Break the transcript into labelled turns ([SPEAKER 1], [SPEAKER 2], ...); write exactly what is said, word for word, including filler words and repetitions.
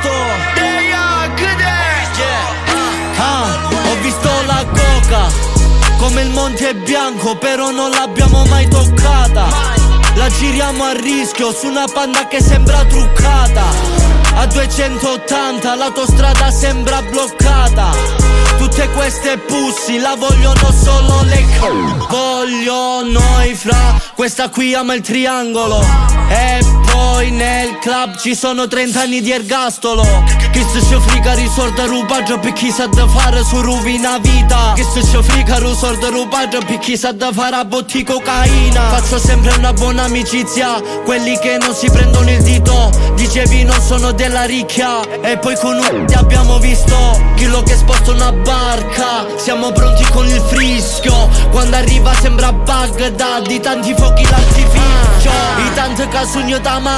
[SPEAKER 1] visto Ah, ho visto la coca come il Monte Bianco, però non l'abbiamo mai toccata. La giriamo a rischio su una Panda che sembra truccata. A duecentottanta l'autostrada sembra bloccata. Tutte queste pussy la vogliono solo le c***o. Voglio noi fra, questa qui ama il triangolo. E poi nel club ci sono trenta anni di ergastolo. Che se ci friga risorda rubaggio per chi sa da fare su rovina vita. Che se ci friga risorda rubaggio per chi sa da fare a botti cocaina. Faccio sempre una buona amicizia, quelli che non si prendono il dito. Dicevi non sono della ricchia e poi con un ti abbiamo visto Chilo che sposta una barca. Siamo pronti con il frischio, quando arriva sembra Baghdad. Di tanti fuochi l'artificio, i tanti casugno da